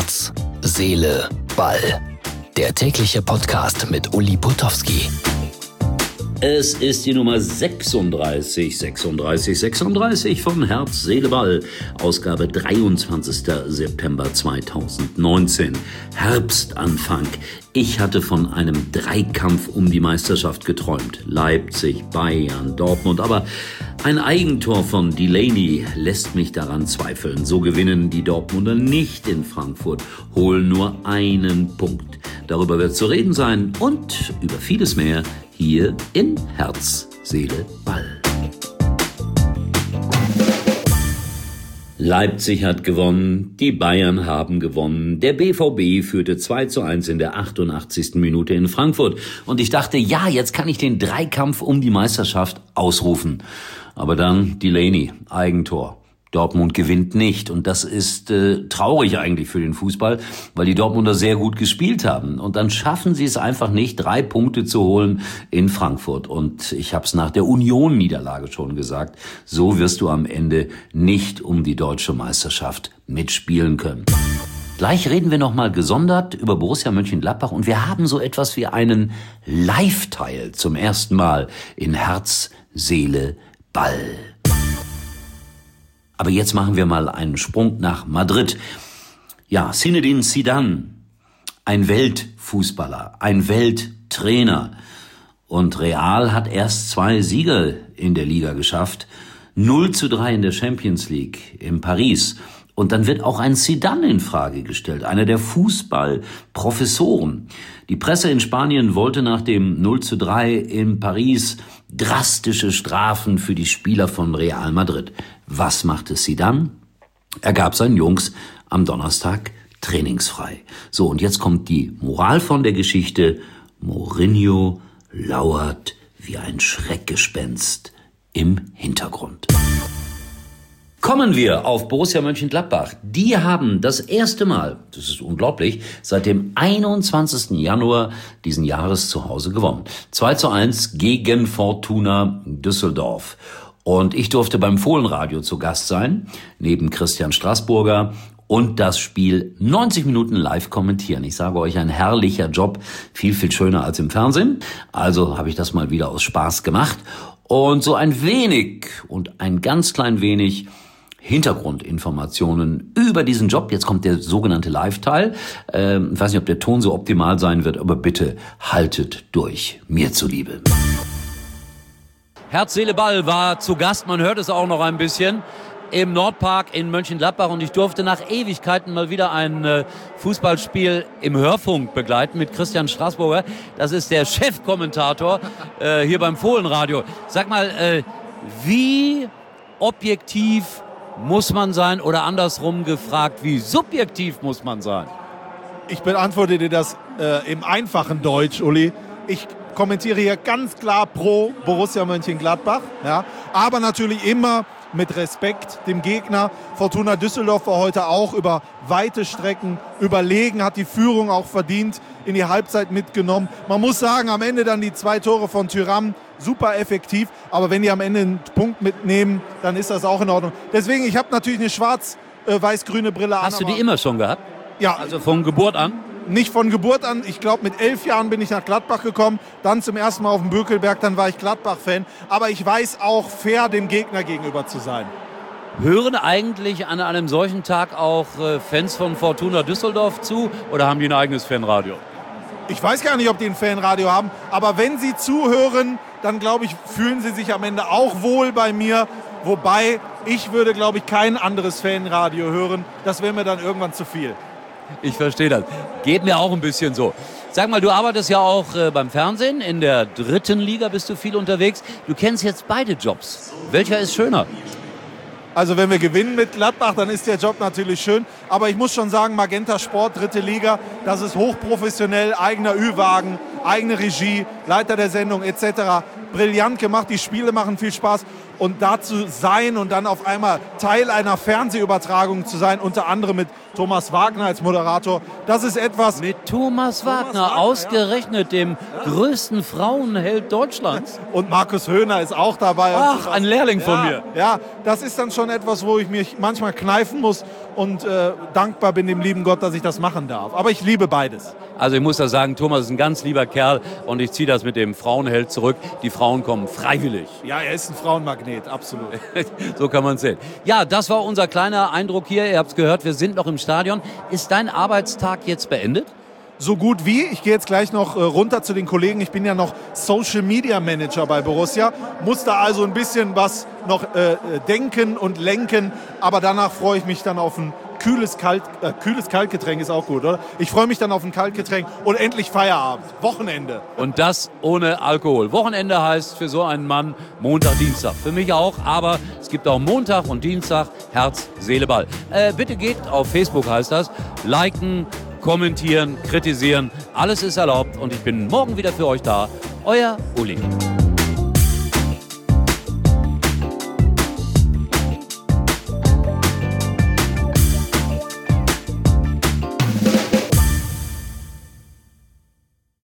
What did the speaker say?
Herz, Seele, Ball. Der tägliche Podcast mit Uli Putowski. Es ist die Nummer 36 von Herz, Seele, Ball. Ausgabe 23. September 2019. Herbstanfang. Ich hatte von einem Dreikampf um die Meisterschaft geträumt. Leipzig, Bayern, Dortmund. Aber ein Eigentor von Delaney lässt mich daran zweifeln. So gewinnen die Dortmunder nicht in Frankfurt, holen nur einen Punkt. Darüber wird zu reden sein und über vieles mehr hier in Herz, Seele, Ball. Leipzig hat gewonnen, die Bayern haben gewonnen, der BVB führte 2:1 in der 88. Minute in Frankfurt. Und ich dachte, ja, jetzt kann ich den Dreikampf um die Meisterschaft ausrufen. Aber dann Delaney, Eigentor. Dortmund gewinnt nicht und das ist traurig eigentlich für den Fußball, weil die Dortmunder sehr gut gespielt haben. Und dann schaffen sie es einfach nicht, 3 Punkte zu holen in Frankfurt. Und ich habe es nach der Union-Niederlage schon gesagt, so wirst du am Ende nicht um die deutsche Meisterschaft mitspielen können. Gleich reden wir nochmal gesondert über Borussia Mönchengladbach und wir haben so etwas wie einen Live-Teil zum ersten Mal in Herz, Seele, Ball. Aber jetzt machen wir mal einen Sprung nach Madrid. Ja, Zinedine Zidane, ein Weltfußballer, ein Welttrainer. Und Real hat erst 2 Siege in der Liga geschafft. 0:3 in der Champions League in Paris. Und dann wird auch ein Zidane in Frage gestellt, einer der Fußballprofessoren. Die Presse in Spanien wollte nach dem 0:3 in Paris drastische Strafen für die Spieler von Real Madrid. Was machte Zidane? Er gab seinen Jungs am Donnerstag trainingsfrei. So, und jetzt kommt die Moral von der Geschichte. Mourinho lauert wie ein Schreckgespenst im Hintergrund. Kommen wir auf Borussia Mönchengladbach. Die haben das erste Mal, das ist unglaublich, seit dem 21. Januar diesen Jahres zu Hause gewonnen. 2:1 gegen Fortuna Düsseldorf. Und ich durfte beim Fohlenradio zu Gast sein, neben Christian Straßburger, und das Spiel 90 Minuten live kommentieren. Ich sage euch, ein herrlicher Job, viel, viel schöner als im Fernsehen. Also habe ich das mal wieder aus Spaß gemacht. Und so ein wenig und ein ganz klein wenig Hintergrundinformationen über diesen Job. Jetzt kommt der sogenannte Live-Teil. Ich weiß nicht, ob der Ton so optimal sein wird, aber bitte haltet durch, mir zuliebe. Herz, Seele, Ball war zu Gast, man hört es auch noch ein bisschen, im Nordpark in Mönchengladbach und ich durfte nach Ewigkeiten mal wieder ein Fußballspiel im Hörfunk begleiten mit Christian Straßburger. Das ist der Chefkommentator hier beim Fohlenradio. Sag mal, wie objektiv muss man sein oder andersrum gefragt, wie subjektiv muss man sein? Ich beantworte dir das im einfachen Deutsch, Uli. Ich kommentiere hier ganz klar pro Borussia Mönchengladbach, ja, aber natürlich immer mit Respekt dem Gegner. Fortuna Düsseldorf war heute auch über weite Strecken überlegen, hat die Führung auch verdient, in die Halbzeit mitgenommen. Man muss sagen, am Ende dann die 2 Tore von Thuram, super effektiv, aber wenn die am Ende einen Punkt mitnehmen, dann ist das auch in Ordnung. Deswegen, ich habe natürlich eine schwarz-weiß-grüne Brille an. Hast du die immer schon gehabt? Ja. Also von Geburt an? Nicht von Geburt an. Ich glaube, mit 11 Jahren bin ich nach Gladbach gekommen. Dann zum ersten Mal auf dem Bökelberg. Dann war ich Gladbach-Fan. Aber ich weiß auch, fair dem Gegner gegenüber zu sein. Hören eigentlich an einem solchen Tag auch Fans von Fortuna Düsseldorf zu? Oder haben die ein eigenes Fanradio? Ich weiß gar nicht, ob die ein Fanradio haben. Aber wenn sie zuhören, dann, glaube ich, fühlen sie sich am Ende auch wohl bei mir. Wobei, ich würde, glaube ich, kein anderes Fanradio hören. Das wäre mir dann irgendwann zu viel. Ich verstehe das. Geht mir auch ein bisschen so. Sag mal, du arbeitest ja auch beim Fernsehen. In der 3. Liga bist du viel unterwegs. Du kennst jetzt beide Jobs. Welcher ist schöner? Also wenn wir gewinnen mit Gladbach, dann ist der Job natürlich schön. Aber ich muss schon sagen, Magenta Sport, 3. Liga, das ist hochprofessionell, eigener Ü-Wagen, eigene Regie, Leiter der Sendung etc. Brillant gemacht, die Spiele machen viel Spaß. und da zu sein und dann auf einmal Teil einer Fernsehübertragung zu sein, unter anderem mit Thomas Wagner als Moderator, das ist etwas... Mit Thomas Wagner, ausgerechnet dem größten Frauenheld Deutschlands. Und Markus Höhner ist auch dabei. Ach, ein Lehrling von mir. Ja, das ist dann schon etwas, wo ich mich manchmal kneifen muss und dankbar bin dem lieben Gott, dass ich das machen darf. Aber ich liebe beides. Also ich muss da sagen, Thomas ist ein ganz lieber Kerl und ich ziehe das mit dem Frauenheld zurück. Die Frauen kommen freiwillig. Ja, er ist ein Frauenmagnet, absolut. So kann man es sehen. Ja, das war unser kleiner Eindruck hier. Ihr habt es gehört, wir sind noch im Stadion. Ist dein Arbeitstag jetzt beendet? So gut wie. Ich gehe jetzt gleich noch runter zu den Kollegen. Ich bin ja noch Social Media Manager bei Borussia. Muss da also ein bisschen was noch denken und lenken. Aber danach freue ich mich dann auf ein kühles Kaltgetränk ist auch gut, oder? Ich freue mich dann auf ein Kaltgetränk und endlich Feierabend. Wochenende. Und das ohne Alkohol. Wochenende heißt für so einen Mann Montag, Dienstag. Für mich auch, aber es gibt auch Montag und Dienstag Herz, Seele, Ball. Bitte geht auf Facebook, heißt das. Liken, kommentieren, kritisieren. Alles ist erlaubt und ich bin morgen wieder für euch da. Euer Uli.